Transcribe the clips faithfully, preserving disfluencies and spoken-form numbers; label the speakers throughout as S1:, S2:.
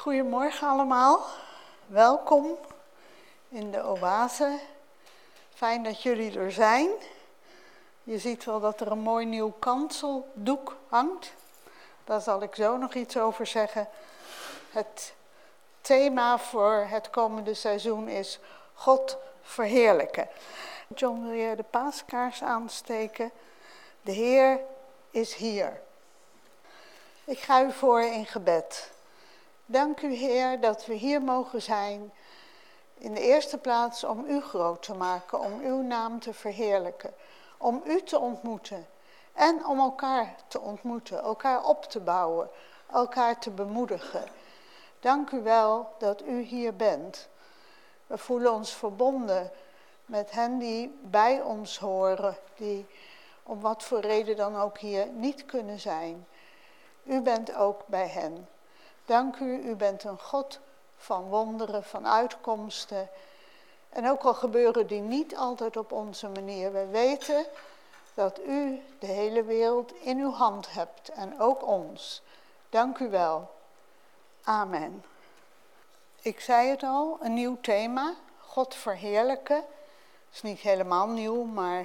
S1: Goedemorgen allemaal, welkom in de oase. Fijn dat jullie er zijn. Je ziet wel dat er een mooi nieuw kanseldoek hangt. Daar zal ik zo nog iets over zeggen. Het thema voor het komende seizoen is God verheerlijken. John, wil jij de paaskaars aansteken? De Heer is hier. Ik ga u voor in gebed. Dank u, Heer, dat we hier mogen zijn. In de eerste plaats om u groot te maken, om uw naam te verheerlijken. Om u te ontmoeten en om elkaar te ontmoeten, elkaar op te bouwen, elkaar te bemoedigen. Dank u wel dat u hier bent. We voelen ons verbonden met hen die bij ons horen, die om wat voor reden dan ook hier niet kunnen zijn. U bent ook bij hen. Dank u, u bent een God van wonderen, van uitkomsten. En ook al gebeuren die niet altijd op onze manier, we weten dat u de hele wereld in uw hand hebt en ook ons. Dank u wel. Amen. Ik zei het al, een nieuw thema, God verheerlijken. Het is niet helemaal nieuw, maar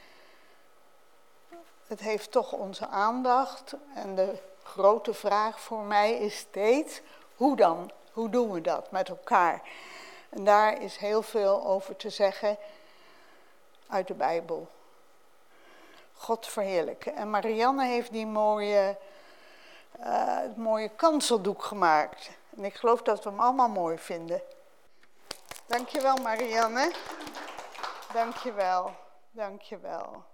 S1: het heeft toch onze aandacht. En de grote vraag voor mij is steeds, hoe dan? Hoe doen we dat met elkaar? En daar is heel veel over te zeggen uit de Bijbel. God verheerlijken. En Marianne heeft die mooie, uh, mooie kanseldoek gemaakt. En ik geloof dat we hem allemaal mooi vinden. Dankjewel Marianne. Dankjewel. Dankjewel.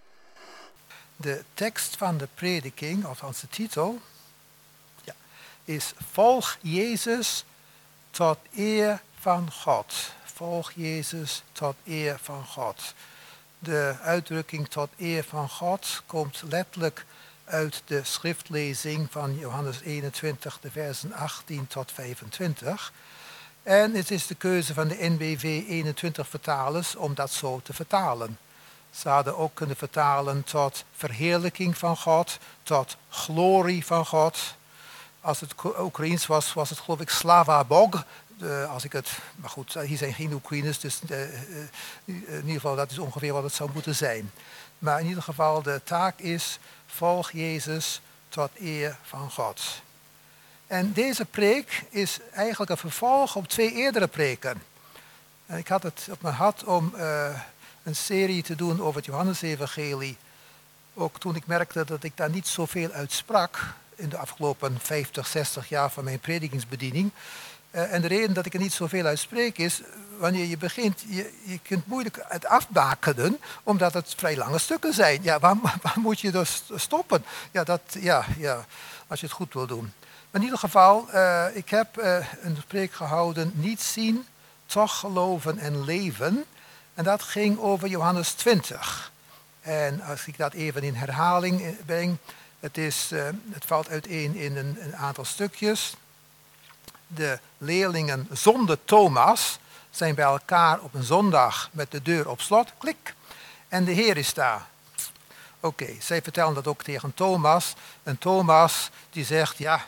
S2: De tekst van de prediking, althans de titel, ja, is Volg Jezus tot eer van God. Volg Jezus tot eer van God. De uitdrukking tot eer van God komt letterlijk uit de schriftlezing van Johannes eenentwintig, de versen achttien tot vijfentwintig. En het is de keuze van de N B V eenentwintig vertalers om dat zo te vertalen. Ze hadden ook kunnen vertalen tot verheerlijking van God, tot glorie van God. Als het Oekraïens was, was het geloof ik Slava Bog. Uh, als ik het, maar goed, hier zijn geen Oekraïners, dus uh, uh, in ieder geval dat is ongeveer wat het zou moeten zijn. Maar in ieder geval de taak is, volg Jezus tot eer van God. En deze preek is eigenlijk een vervolg op twee eerdere preken. En ik had het op mijn hart om uh, een serie te doen over het Johannesevangelie. Ook toen ik merkte dat ik daar niet zoveel uit sprak in de afgelopen vijftig, zestig jaar van mijn predikingsbediening. Uh, en de reden dat ik er niet zoveel uit spreek is, wanneer je begint, je, je kunt moeilijk het afbakenen, omdat het vrij lange stukken zijn. Ja, waar, waar moet je dus stoppen? Ja, dat, ja, ja, als je het goed wil doen. Maar in ieder geval, uh, ik heb uh, een preek gehouden, niet zien, toch geloven en leven. En dat ging over Johannes twintig. En als ik dat even in herhaling breng, het, is, uh, het valt uiteen in een, een aantal stukjes. De leerlingen zonder Thomas zijn bij elkaar op een zondag met de deur op slot. Klik. En de Heer is daar. Oké, okay, zij vertellen dat ook tegen Thomas. En Thomas die zegt, ja,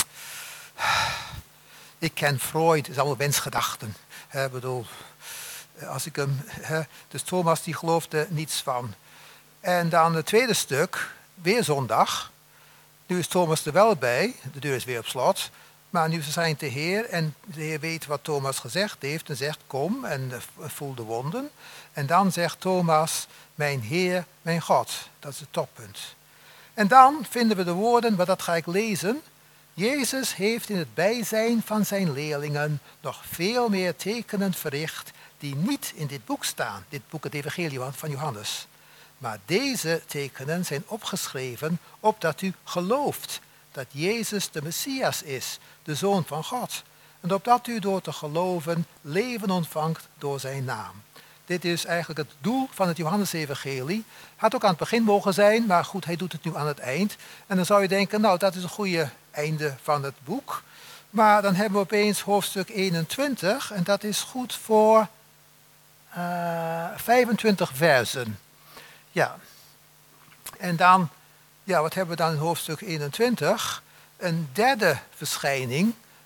S2: ik ken Freud, dat is allemaal wensgedachten. Ik bedoel, als ik hem, he, dus Thomas die geloofde niets van. En dan het tweede stuk, weer zondag. Nu is Thomas er wel bij, de deur is weer op slot. Maar nu verschijnt de Heer en de Heer weet wat Thomas gezegd heeft en zegt kom en voel de wonden. En dan zegt Thomas, mijn Heer, mijn God. Dat is het toppunt. En dan vinden we de woorden, maar dat ga ik lezen. Jezus heeft in het bijzijn van zijn leerlingen nog veel meer tekenen verricht die niet in dit boek staan, dit boek het Evangelie van Johannes. Maar deze tekenen zijn opgeschreven opdat u gelooft dat Jezus de Messias is, de Zoon van God. En opdat u door te geloven leven ontvangt door zijn naam. Dit is eigenlijk het doel van het Johannesevangelie. Had ook aan het begin mogen zijn, maar goed, hij doet het nu aan het eind. En dan zou je denken, nou dat is een goede einde van het boek. Maar dan hebben we opeens hoofdstuk eenentwintig en dat is goed voor uh, vijfentwintig versen. Ja, en dan, ja, wat hebben we dan in hoofdstuk eenentwintig? Een derde verschijning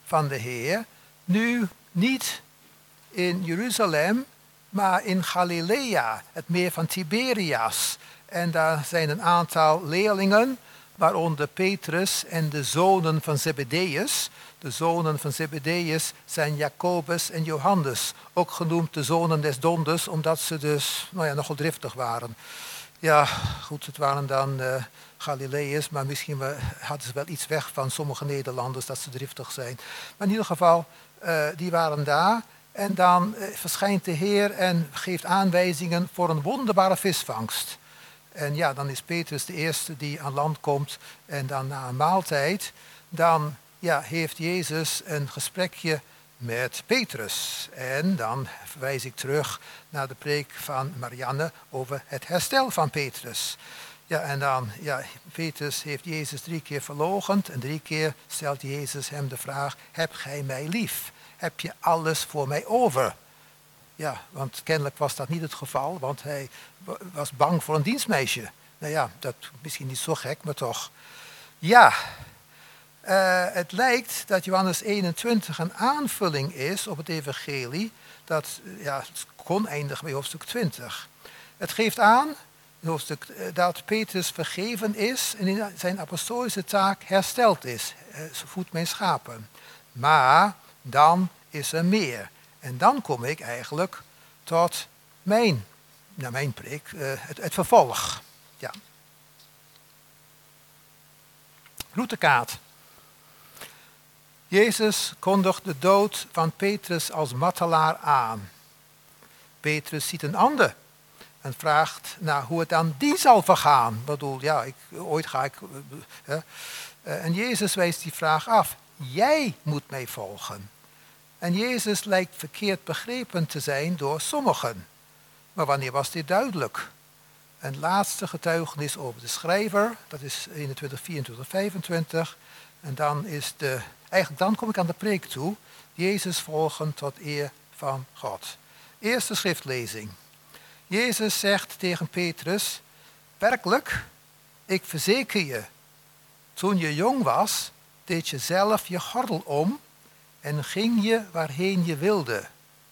S2: van de Heer, nu niet in Jeruzalem, maar in Galilea, het meer van Tiberias. En daar zijn een aantal leerlingen, waaronder Petrus en de zonen van Zebedeus. De zonen van Zebedeus zijn Jacobus en Johannes, ook genoemd de zonen des donders, omdat ze dus nou ja, nogal driftig waren. Ja, goed, het waren dan uh, Galileërs, maar misschien we, hadden ze wel iets weg van sommige Nederlanders dat ze driftig zijn. Maar in ieder geval, uh, die waren daar. En dan uh, verschijnt de Heer en geeft aanwijzingen voor een wonderbare visvangst. En ja, dan is Petrus de eerste die aan land komt. En dan na een maaltijd, dan ja, heeft Jezus een gesprekje met Petrus. En dan verwijs ik terug naar de preek van Marianne over het herstel van Petrus. Ja, en dan, ja, Petrus heeft Jezus drie keer verloochend en drie keer stelt Jezus hem de vraag, heb gij mij lief? Heb je alles voor mij over? Ja, want kennelijk was dat niet het geval, want hij was bang voor een dienstmeisje. Nou ja, dat misschien niet zo gek, maar toch. Ja, uh, het lijkt dat Johannes eenentwintig een aanvulling is op het evangelie. Dat ja, het kon eindigen bij hoofdstuk twintig. Het geeft aan in hoofdstuk, uh, dat Petrus vergeven is en in zijn apostolische taak hersteld is. Uh, ze voedt mijn schapen. Maar dan is er meer. En dan kom ik eigenlijk tot mijn, nou mijn preek, uh, het, het vervolg. Ja. Routekaart. Jezus kondigt de dood van Petrus als martelaar aan. Petrus ziet een ander en vraagt naar hoe het aan die zal vergaan. Ik bedoel, ja, ik, ooit ga ik... Uh, uh, en Jezus wijst die vraag af. Jij moet mij volgen. En Jezus lijkt verkeerd begrepen te zijn door sommigen. Maar wanneer was dit duidelijk? Een laatste getuigenis over de schrijver, dat is eenentwintig, vierentwintig, vijfentwintig. En dan is de, eigenlijk dan kom ik aan de preek toe. Jezus volgen tot eer van God. Eerste schriftlezing. Jezus zegt tegen Petrus, werkelijk, ik verzeker je, toen je jong was, deed je zelf je gordel om en ging je waarheen je wilde.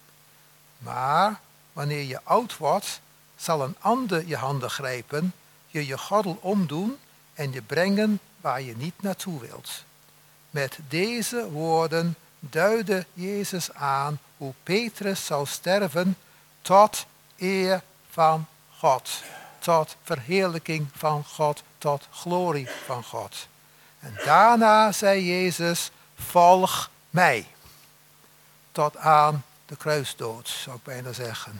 S2: Maar wanneer je oud wordt, zal een ander je handen grijpen, je je gordel omdoen en je brengen waar je niet naartoe wilt. Met deze woorden duidde Jezus aan hoe Petrus zou sterven tot eer van God, tot verheerlijking van God, tot glorie van God. En daarna zei Jezus, volg mij. Tot aan de kruisdood, zou ik bijna zeggen.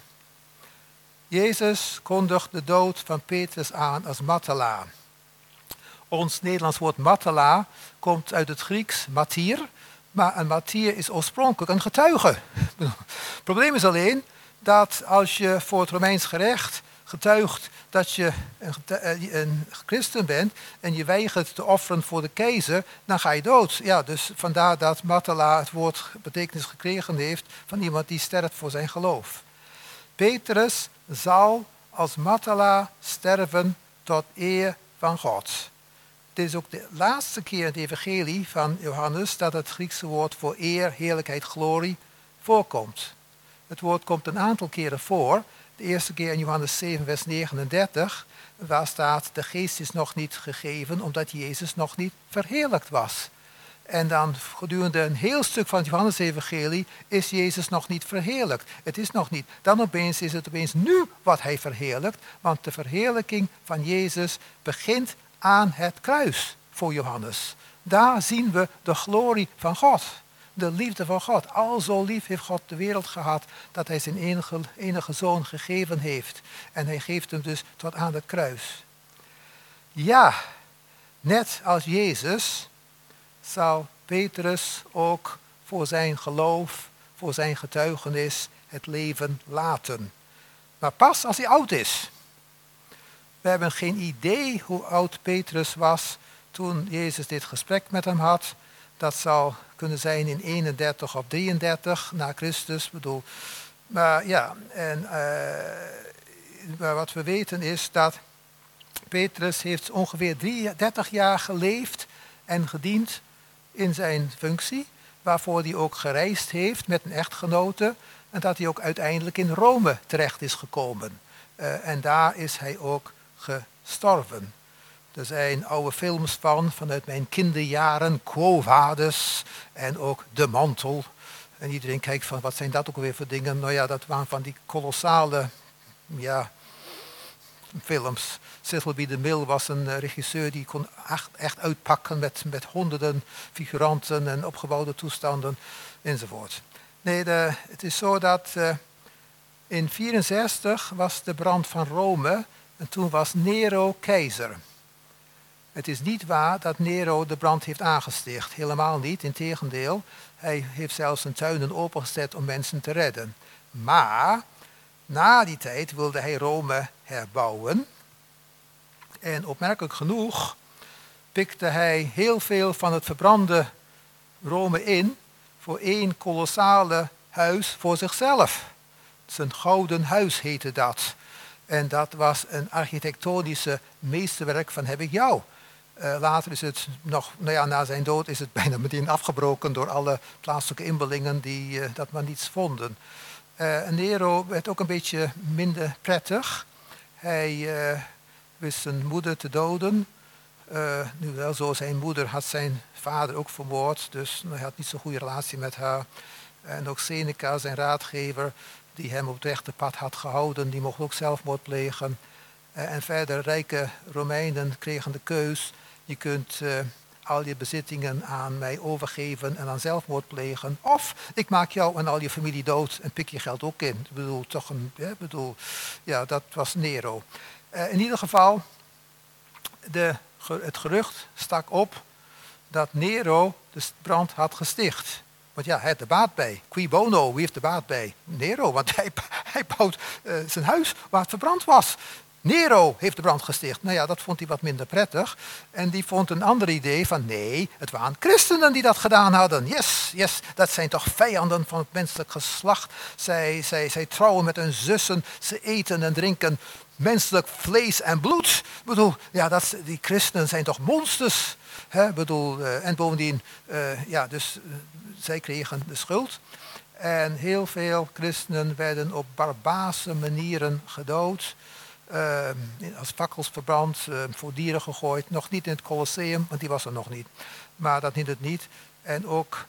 S2: Jezus kondigt de dood van Petrus aan als martelaar. Ons Nederlands woord martelaar komt uit het Grieks martyr, maar een martyr is oorspronkelijk een getuige. Het probleem is alleen dat als je voor het Romeins gerecht getuigt dat je een, een christen bent en je weigert te offeren voor de keizer, dan ga je dood. Ja, dus vandaar dat martelaar het woord betekenis gekregen heeft van iemand die sterft voor zijn geloof. Petrus zal als martelaar sterven tot eer van God. Dit is ook de laatste keer in het evangelie van Johannes dat het Griekse woord voor eer, heerlijkheid, glorie voorkomt. Het woord komt een aantal keren voor. De eerste keer in Johannes zeven, vers negenendertig, waar staat, de geest is nog niet gegeven, omdat Jezus nog niet verheerlijkt was. En dan gedurende een heel stuk van het Johannes-evangelie is Jezus nog niet verheerlijkt. Het is nog niet. Dan opeens is het opeens nu wat hij verheerlijkt, want de verheerlijking van Jezus begint aan het kruis voor Johannes. Daar zien we de glorie van God. De liefde van God. Al zo lief heeft God de wereld gehad dat hij zijn enige, enige zoon gegeven heeft. En hij geeft hem dus tot aan het kruis. Ja, net als Jezus zal Petrus ook voor zijn geloof, voor zijn getuigenis het leven laten. Maar pas als hij oud is. We hebben geen idee hoe oud Petrus was toen Jezus dit gesprek met hem had. Dat zou kunnen zijn in eenendertig of drieëndertig na Christus. Bedoel. Maar ja, en uh, maar wat we weten is dat Petrus heeft ongeveer dertig jaar geleefd en gediend in zijn functie. waarvoor hij ook gereisd heeft met een echtgenote en dat hij ook uiteindelijk in Rome terecht is gekomen. Uh, en daar is hij ook gestorven. Er zijn oude films van, vanuit mijn kinderjaren, Quo Vadis en ook De Mantel. En iedereen kijkt van, wat zijn dat ook weer voor dingen? Nou ja, dat waren van die kolossale, ja, films. Cecil B. DeMille was een uh, regisseur die kon echt, echt uitpakken met, met honderden figuranten en opgebouwde toestanden enzovoort. Nee, de, het is zo dat uh, in vierenzestig was de brand van Rome en toen was Nero keizer. Het is niet waar dat Nero de brand heeft aangesticht. Helemaal niet, integendeel. Hij heeft zelfs zijn tuinen opengezet om mensen te redden. Maar na die tijd wilde hij Rome herbouwen. En opmerkelijk genoeg pikte hij heel veel van het verbrande Rome in voor één kolossale huis voor zichzelf. Zijn gouden huis heette dat. En dat was een architectonische meesterwerk van heb ik jou. Uh, later is het nog, nou ja, na zijn dood is het bijna meteen afgebroken door alle plaatselijke inboorlingen die uh, dat maar niets vonden. Uh, Nero werd ook een beetje minder prettig. Hij uh, wist zijn moeder te doden. Uh, nu wel zo, zijn moeder had zijn vader ook vermoord, dus hij had niet zo'n goede relatie met haar. En ook Seneca, zijn raadgever, die hem op het rechte pad had gehouden, die mocht ook zelfmoord plegen. Uh, en verder, rijke Romeinen kregen de keus, je kunt uh, al je bezittingen aan mij overgeven en dan zelfmoord plegen. Of ik maak jou en al je familie dood en pik je geld ook in. Ik bedoel, toch een, ja, bedoel, ja, dat was Nero. Uh, in ieder geval, de, het gerucht stak op dat Nero de brand had gesticht. Want ja, hij had de baat bij. Qui bono, wie heeft de baat bij? Nero, want hij, hij bouwt uh, zijn huis waar het verbrand was. Nero heeft de brand gesticht. Nou ja, dat vond hij wat minder prettig. En die vond een ander idee van nee, het waren christenen die dat gedaan hadden. Yes, yes, dat zijn toch vijanden van het menselijk geslacht. Zij, zij, zij trouwen met hun zussen, ze eten en drinken menselijk vlees en bloed. Ik bedoel, ja, dat, die christenen zijn toch monsters. Hè? Ik bedoel, uh, en bovendien, uh, ja, dus uh, zij kregen de schuld. En heel veel christenen werden op barbaarse manieren gedood. Uh, als fakkels verbrand, uh, voor dieren gegooid. Nog niet in het Colosseum, want die was er nog niet. Maar dat niet het niet. En ook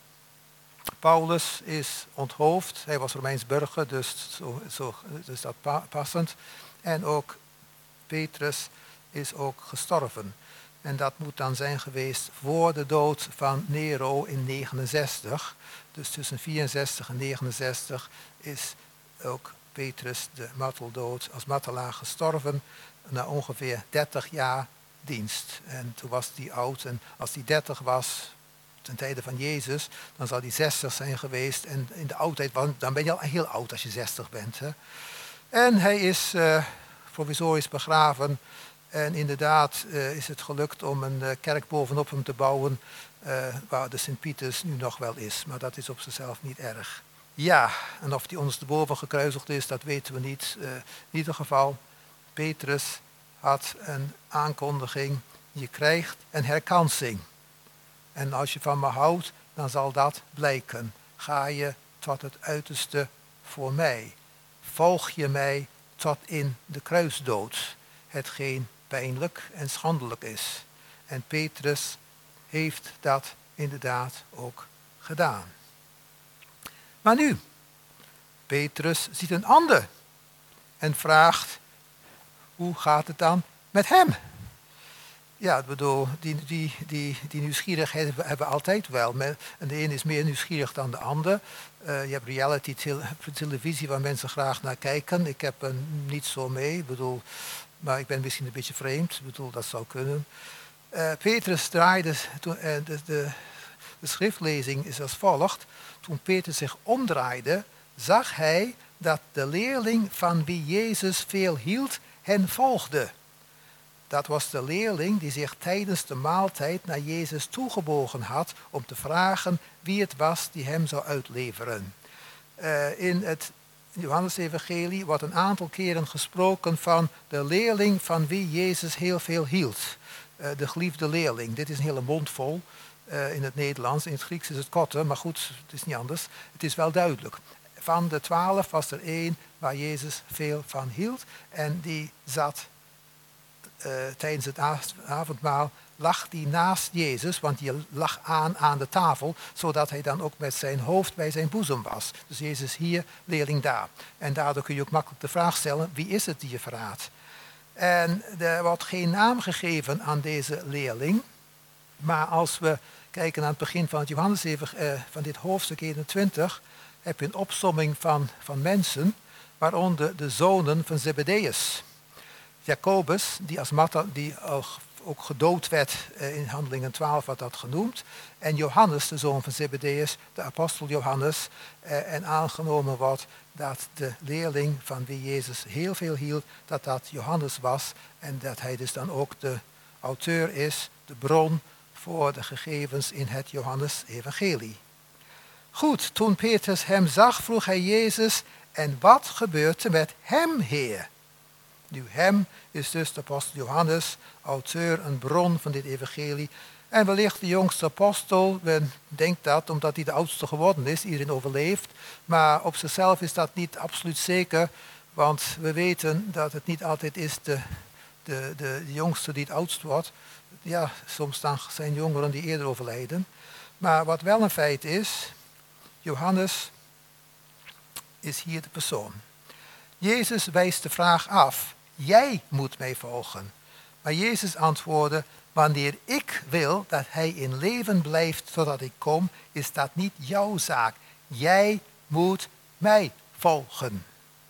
S2: Paulus is onthoofd. Hij was Romeins burger, dus, zo, zo, dus dat pa- passend. En ook Petrus is ook gestorven. En dat moet dan zijn geweest voor de dood van Nero in negenenzestig. Dus tussen vierenzestig en negenenzestig is ook Petrus de marteldood als martelaar gestorven na ongeveer dertig jaar dienst. En toen was hij oud en als hij dertig was, ten tijde van Jezus, dan zal hij zestig zijn geweest. En in de oudheid, dan ben je al heel oud als je zestig bent. Hè. En hij is uh, provisorisch begraven. En inderdaad uh, is het gelukt om een uh, kerk bovenop hem te bouwen, uh, waar de Sint-Pieters nu nog wel is. Maar dat is op zichzelf niet erg. Ja, en of die ondersteboven gekruisigd is, dat weten we niet. Uh, in ieder geval, Petrus had een aankondiging. Je krijgt een herkansing. En als je van me houdt, dan zal dat blijken. Ga je tot het uiterste voor mij. Volg je mij tot in de kruisdood. Hetgeen pijnlijk en schandelijk is. En Petrus heeft dat inderdaad ook gedaan. Maar nu, Petrus ziet een ander en vraagt, hoe gaat het dan met hem? Ja, ik bedoel, die, die, die, die nieuwsgierigheid hebben we altijd wel. En de een is meer nieuwsgierig dan de ander. Uh, je hebt reality te- televisie waar mensen graag naar kijken. Ik heb er niet zo mee, ik bedoel, maar ik ben misschien een beetje vreemd. Ik bedoel, dat zou kunnen. Uh, Petrus draaide, toen, uh, de, de, de schriftlezing is als volgt. Toen Petrus zich omdraaide, zag hij dat de leerling van wie Jezus veel hield, hen volgde. Dat was de leerling die zich tijdens de maaltijd naar Jezus toegebogen had om te vragen wie het was die hem zou uitleveren. Uh, in het Johannes-evangelie wordt een aantal keren gesproken van de leerling van wie Jezus heel veel hield. Uh, de geliefde leerling. Dit is een hele mond vol. Uh, in het Nederlands, in het Grieks is het kotte, maar goed, het is niet anders. Het is wel duidelijk. Van de twaalf was er één waar Jezus veel van hield. En die zat uh, tijdens het avondmaal, lag die naast Jezus, want die lag aan aan de tafel, zodat hij dan ook met zijn hoofd bij zijn boezem was. Dus Jezus hier, leerling daar. En daardoor kun je ook makkelijk de vraag stellen, wie is het die je verraadt? En er wordt geen naam gegeven aan deze leerling, maar als we kijken aan het begin van het Johannes, uh, van dit hoofdstuk eenentwintig, heb je een opsomming van, van mensen, waaronder de zonen van Zebedeus. Jacobus, die als Matta, die ook gedood werd, in Handelingen twaalf wordt dat genoemd. En Johannes, de zoon van Zebedeus, de apostel Johannes. En aangenomen wordt dat de leerling van wie Jezus heel veel hield, dat dat Johannes was. En dat hij dus dan ook de auteur is, de bron voor de gegevens in het Johannes-evangelie. Goed, toen Petrus hem zag, vroeg hij Jezus, en wat gebeurt er met hem, Heer? Nu, hem is dus de apostel Johannes, auteur, een bron van dit evangelie. En wellicht de jongste apostel, men denkt dat omdat hij de oudste geworden is, iedereen overleeft. Maar op zichzelf is dat niet absoluut zeker, want we weten dat het niet altijd is de, de, de, de jongste die het oudst wordt. Ja, soms dan zijn jongeren die eerder overlijden. Maar wat wel een feit is, Johannes is hier de persoon. Jezus wijst de vraag af, jij moet mij volgen. Maar Jezus antwoordde, wanneer ik wil dat hij in leven blijft totdat ik kom, is dat niet jouw zaak. Jij moet mij volgen.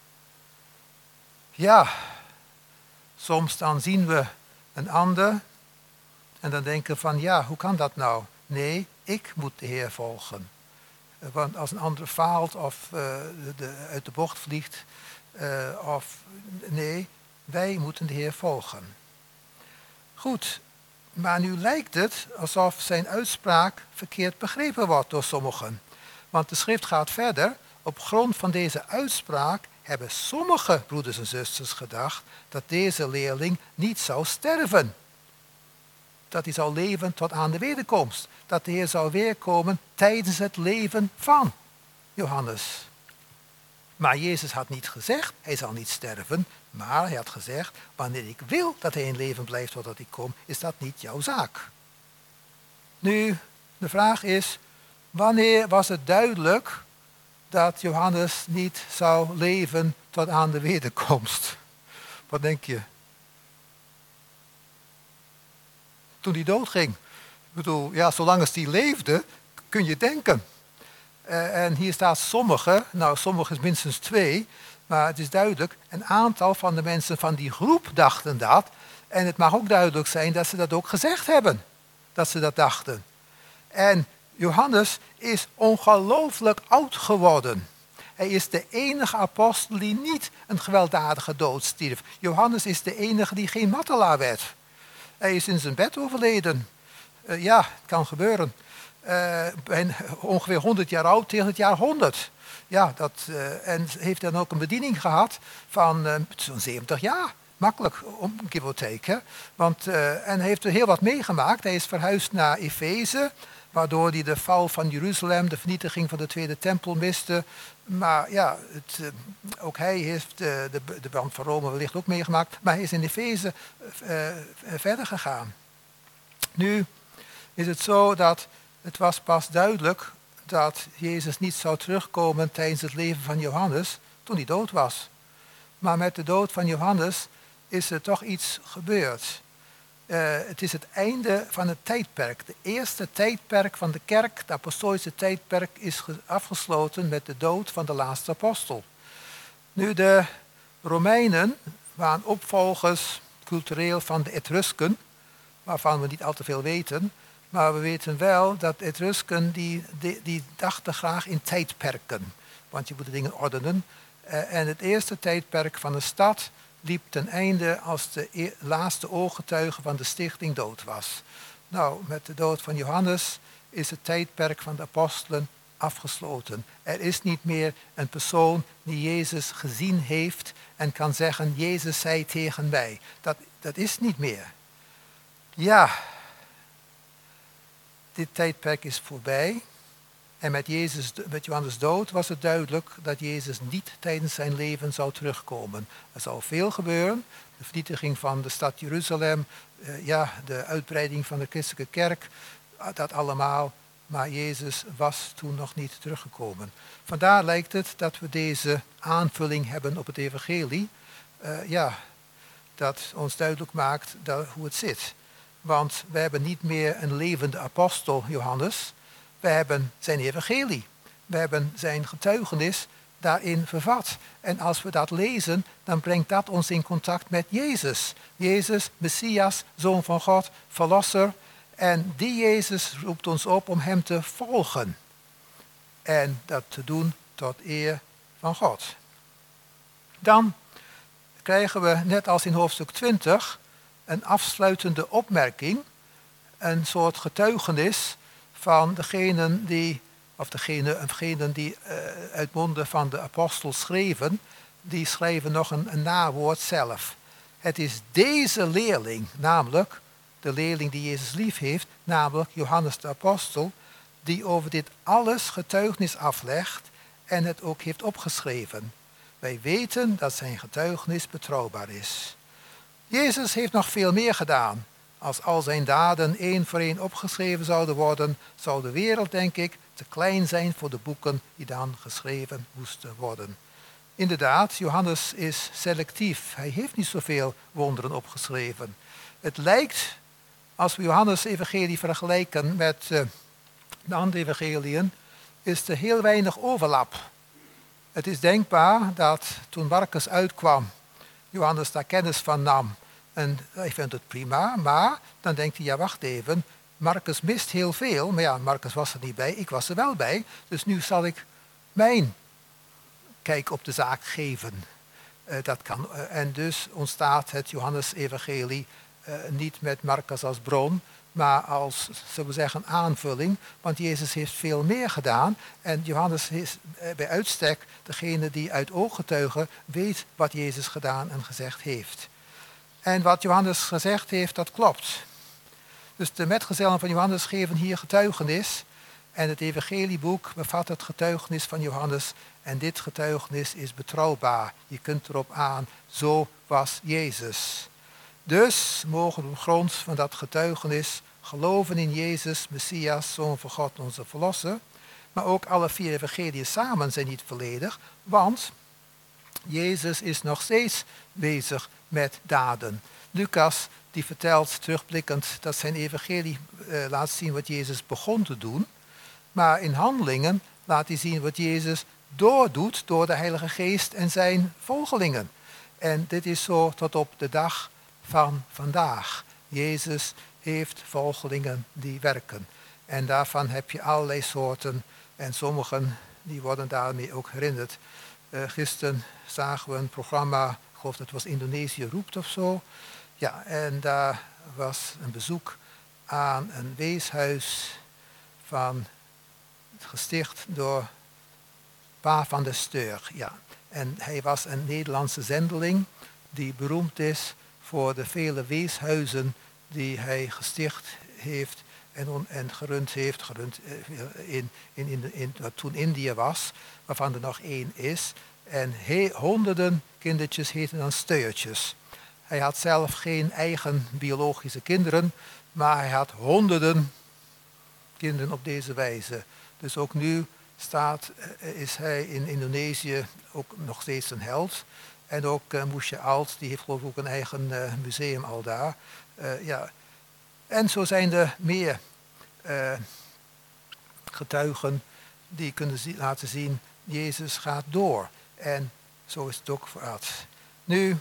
S2: Ja, soms dan zien we een ander en dan denken we van, ja, hoe kan dat nou? Nee, ik moet de Heer volgen. Want als een ander faalt of uh, de, uit de bocht vliegt, uh, of nee, wij moeten de Heer volgen. Goed, maar nu lijkt het alsof zijn uitspraak verkeerd begrepen wordt door sommigen. Want de schrift gaat verder. Op grond van deze uitspraak hebben sommige broeders en zusters gedacht dat deze leerling niet zou sterven. Dat hij zou leven tot aan de wederkomst. Dat de Heer zou weerkomen tijdens het leven van Johannes. Maar Jezus had niet gezegd, hij zal niet sterven. Maar hij had gezegd, wanneer ik wil dat hij in leven blijft totdat ik kom, is dat niet jouw zaak. Nu, de vraag is, wanneer was het duidelijk dat Johannes niet zou leven tot aan de wederkomst? Wat denk je? Toen hij doodging. Ik bedoel, ja, zolang als hij leefde, kun je denken. Uh, en hier staat sommige, nou sommige is minstens twee, maar het is duidelijk, een aantal van de mensen van die groep dachten dat. En het mag ook duidelijk zijn dat ze dat ook gezegd hebben, dat ze dat dachten. En Johannes is ongelooflijk oud geworden. Hij is de enige apostel die niet een gewelddadige dood stierf. Johannes is de enige die geen martelaar werd. Hij is in zijn bed overleden. Uh, ja, het kan gebeuren. Uh, ongeveer honderd jaar oud tegen het jaar honderd. Ja, dat, uh, en heeft dan ook een bediening gehad van uh, zo'n zeventig jaar. Makkelijk, om give or take. Hè? Want, uh, en heeft er heel wat meegemaakt. Hij is verhuisd naar Efeze, waardoor hij de val van Jeruzalem, de vernietiging van de tweede tempel miste. Maar ja, het, uh, ook hij heeft uh, de, de brand van Rome wellicht ook meegemaakt. Maar hij is in Efeze uh, uh, verder gegaan. Nu is het zo dat het was pas duidelijk dat Jezus niet zou terugkomen tijdens het leven van Johannes toen hij dood was. Maar met de dood van Johannes is er toch iets gebeurd. Uh, het is het einde van het tijdperk. De eerste tijdperk van de kerk, het apostolische tijdperk, is afgesloten met de dood van de laatste apostel. Nu, de Romeinen waren opvolgers cultureel van de Etrusken, waarvan we niet al te veel weten. Maar we weten wel dat Etrusken, die, die, die dachten graag in tijdperken. Want je moet de dingen ordenen. Uh, en het eerste tijdperk van de stad liep ten einde als de e- laatste ooggetuige van de stichting dood was. Nou, met de dood van Johannes is het tijdperk van de apostelen afgesloten. Er is niet meer een persoon die Jezus gezien heeft en kan zeggen, Jezus zei tegen mij. Dat, dat is niet meer. Ja. dit tijdperk is voorbij. En met, Jezus, met Johannes dood was het duidelijk dat Jezus niet tijdens zijn leven zou terugkomen. Er zou veel gebeuren. De vernietiging van de stad Jeruzalem, uh, ja, de uitbreiding van de christelijke kerk, dat allemaal. Maar Jezus was toen nog niet teruggekomen. Vandaar lijkt het dat we deze aanvulling hebben op het evangelie. Uh, ja, dat ons duidelijk maakt dat, hoe het zit. Want we hebben niet meer een levende apostel, Johannes. We hebben zijn evangelie. We hebben zijn getuigenis daarin vervat. En als we dat lezen, dan brengt dat ons in contact met Jezus. Jezus, Messias, Zoon van God, Verlosser. En die Jezus roept ons op om hem te volgen. En dat te doen tot eer van God. Dan krijgen we, net als in hoofdstuk twintig, een afsluitende opmerking. Een soort getuigenis van degenen die, of degene, degenen die uh, uit monden van de apostel schreven. Die schrijven nog een, een nawoord zelf. Het is deze leerling, namelijk de leerling die Jezus lief heeft, namelijk Johannes de apostel, die over dit alles getuigenis aflegt en het ook heeft opgeschreven. Wij weten dat zijn getuigenis betrouwbaar is. Jezus heeft nog veel meer gedaan. Als al zijn daden één voor één opgeschreven zouden worden, zou de wereld, denk ik, te klein zijn voor de boeken die dan geschreven moesten worden. Inderdaad, Johannes is selectief. Hij heeft niet zoveel wonderen opgeschreven. Het lijkt, als we Johannes' evangelie vergelijken met uh, de andere evangeliën, is er heel weinig overlap. Het is denkbaar dat toen Marcus uitkwam, Johannes daar kennis van nam. En hij vindt het prima, maar dan denkt hij, ja wacht even, Marcus mist heel veel. Maar ja, Marcus was er niet bij, ik was er wel bij. Dus nu zal ik mijn kijk op de zaak geven. Uh, dat kan. Uh, en dus ontstaat het Johannes-evangelie uh, niet met Marcus als bron, maar als, zullen we zeggen, aanvulling. Want Jezus heeft veel meer gedaan. En Johannes is uh, bij uitstek degene die uit ooggetuigen weet wat Jezus gedaan en gezegd heeft. En wat Johannes gezegd heeft, dat klopt. Dus de metgezellen van Johannes geven hier getuigenis. En het evangelieboek bevat het getuigenis van Johannes. En dit getuigenis is betrouwbaar. Je kunt erop aan, zo was Jezus. Dus mogen we op grond van dat getuigenis geloven in Jezus, Messias, Zoon van God, onze Verlosser. Maar ook alle vier evangeliën samen zijn niet volledig. Want Jezus is nog steeds bezig met daden. Lucas die vertelt terugblikkend dat zijn evangelie uh, laat zien wat Jezus begon te doen. Maar in Handelingen laat hij zien wat Jezus doordoet door de Heilige Geest en zijn volgelingen. En dit is zo tot op de dag van vandaag. Jezus heeft volgelingen die werken. En daarvan heb je allerlei soorten. En sommigen die worden daarmee ook herinnerd. Uh, gisteren zagen we een programma, ik geloof dat het was Indonesië roept of zo. Ja, en daar was een bezoek aan een weeshuis van gesticht door Pa van der Steur. Ja. En hij was een Nederlandse zendeling die beroemd is voor de vele weeshuizen die hij gesticht heeft en, on, en gerund heeft, gerund in, in, in, in wat toen Indië was, waarvan er nog één is. En he, honderden kindertjes heten dan steurtjes. Hij had zelf geen eigen biologische kinderen, maar hij had honderden kinderen op deze wijze. Dus ook nu staat, is hij in Indonesië ook nog steeds een held. En ook uh, Moesje Alt, die heeft geloof ik ook een eigen uh, museum al daar. Uh, ja. En zo zijn er meer uh, getuigen die kunnen zi- laten zien, Jezus gaat door. En zo is het ook vooruit. Nu,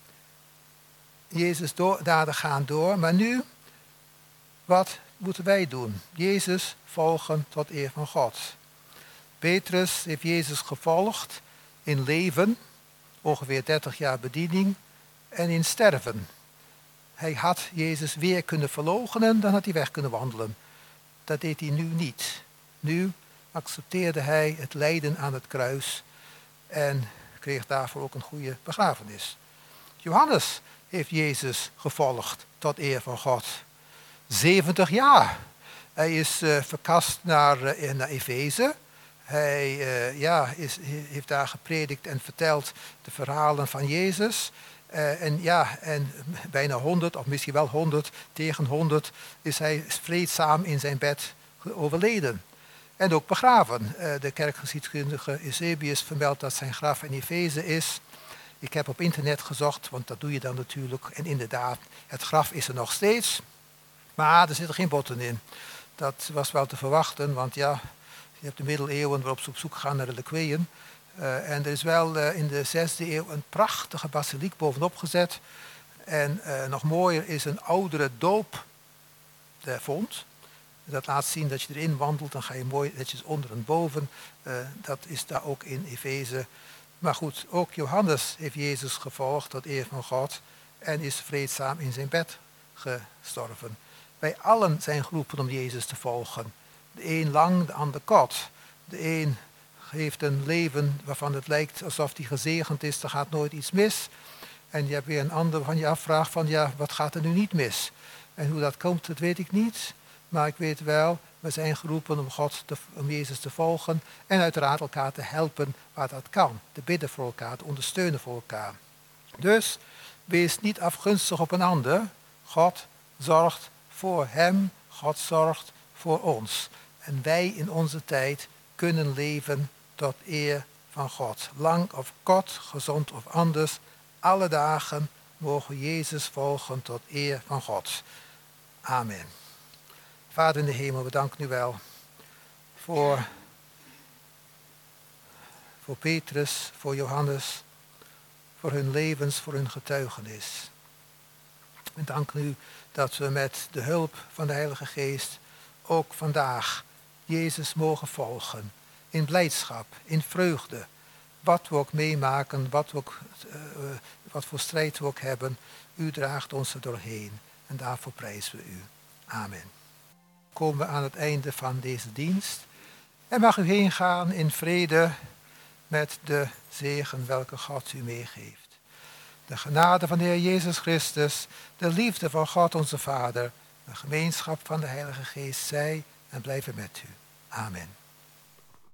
S2: Jezus door, daden gaan door, maar nu, wat moeten wij doen? Jezus volgen tot eer van God. Petrus heeft Jezus gevolgd in leven, ongeveer dertig jaar bediening, en in sterven. Hij had Jezus weer kunnen verloochenen, dan had hij weg kunnen wandelen. Dat deed hij nu niet. Nu accepteerde hij het lijden aan het kruis en kreeg daarvoor ook een goede begrafenis. Johannes heeft Jezus gevolgd tot eer van God. zeventig jaar. Hij is uh, verkast naar, uh, naar Efeze. Hij uh, ja, is, heeft daar gepredikt en verteld de verhalen van Jezus. Uh, en ja, en bijna honderd, of misschien wel honderd, tegen honderd, is hij vreedzaam in zijn bed overleden. En ook begraven. Uh, de kerkgeschiedkundige Eusebius vermeldt dat zijn graf in Efeze is. Ik heb op internet gezocht, want dat doe je dan natuurlijk. En inderdaad, het graf is er nog steeds. Maar er zitten geen botten in. Dat was wel te verwachten, want ja, je hebt de middeleeuwen waarop ze op zoek gaan naar de reliquieën. Uh, en er is wel uh, in de zesde eeuw een prachtige basiliek bovenop gezet. En uh, nog mooier is een oudere doopvond. Dat laat zien dat je erin wandelt, dan ga je mooi netjes onder en boven. Uh, dat is daar ook in Efeze. Maar goed, ook Johannes heeft Jezus gevolgd tot eer van God en is vreedzaam in zijn bed gestorven. Wij allen zijn geroepen om Jezus te volgen. De een lang, de ander kort. De een heeft een leven waarvan het lijkt alsof hij gezegend is, er gaat nooit iets mis. En je hebt weer een ander waarvan je afvraagt van ja, wat gaat er nu niet mis? En hoe dat komt, dat weet ik niet. Maar ik weet wel, we zijn geroepen om God, te, om Jezus te volgen en uiteraard elkaar te helpen waar dat kan. Te bidden voor elkaar, te ondersteunen voor elkaar. Dus wees niet afgunstig op een ander. God zorgt voor hem, God zorgt voor ons. En wij in onze tijd kunnen leven tot eer van God. Lang of kort, gezond of anders, alle dagen mogen we Jezus volgen tot eer van God. Amen. Vader in de hemel, we danken u wel voor, voor Petrus, voor Johannes, voor hun levens, voor hun getuigenis. We danken u dat we met de hulp van de Heilige Geest ook vandaag Jezus mogen volgen. In blijdschap, in vreugde. Wat we ook meemaken, wat, we ook, uh, wat voor strijd we ook hebben. U draagt ons er doorheen. En daarvoor prijzen we u. Amen. Komen we aan het einde van deze dienst. En mag u heen gaan in vrede met de zegen welke God u meegeeft. De genade van de Heer Jezus Christus, de liefde van God onze Vader, de gemeenschap van de Heilige Geest zij en blijven met u. Amen.